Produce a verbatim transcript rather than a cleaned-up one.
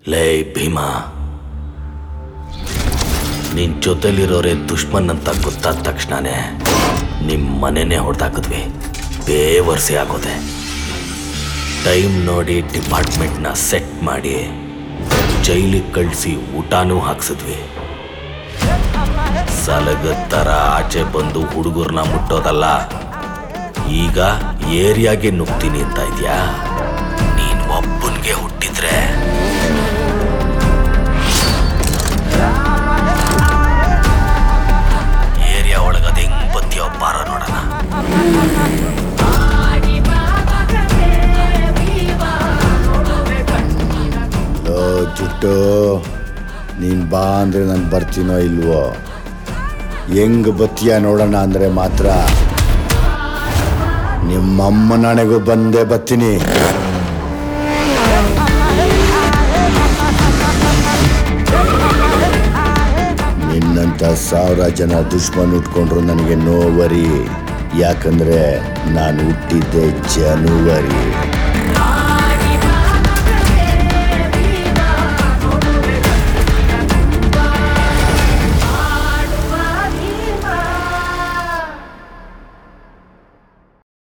ಲೇ ಭೀಮಾ, ನಿನ್ ಜೊತೆಲಿರೋರೆ ದುಶ್ಮನ್ ಅಂತ ಗೊತ್ತಾದ ತಕ್ಷಣನೇ ನಿಮ್ಮ ಮನೆನೇ ಹೊಡೆದಾಕಿದ್ವಿ. ಬೇವರ್ಸಿ ಆಗೋದೆ. ಟೈಮ್ ನೋಡಿ ಡಿಪಾರ್ಟ್ಮೆಂಟ್ನ ಸೆಟ್ ಮಾಡಿ ಜೈಲಿಗೆ ಕಳಿಸಿ ಊಟನೂ ಹಾಕ್ಸಿದ್ವಿ. ಸಲಗದ ಥರ ಆಚೆ ಬಂದು ಹುಡುಗರನ್ನ ಮುಟ್ಟೋದಲ್ಲ, ಈಗ ಏರಿಯಾಗೆ ನುಗ್ತೀನಿ ಅಂತ ಇದೆಯಾ? ನೀನು ಒಬ್ಬನಿಗೆ ಹುಟ್ಟಿದ್ರೆ ಏರಿಯಾ ಒಳಗದೆ ಹೆಂಗ್ ಬತ್ತೀಯೋ ಬಾರ ನೋಡೋಣ. ಲೋ ಜುಟ್ಟು, ನೀನು ಬಾ ಅಂದರೆ ನಾನು ಬರ್ತೀನೋ ಇಲ್ವೋ? ಹೆಂಗ್ ಬತ್ತೀಯ ನೋಡೋಣ ಅಂದರೆ ಮಾತ್ರ ನಿಮ್ಮಮ್ಮ ನನಗೂ ಬಂದೇ ಬರ್ತೀನಿ. ನಿನ್ನಂಥ ಸಾವಿರ ಜನ ದುಶ್ಮನ್ ಉಟ್ಕೊಂಡ್ರು ನನಗೆ ನೋವರಿ, ಯಾಕಂದ್ರೆ ನಾನು ಹುಟ್ಟಿದ್ದೆ ಜನವರಿ.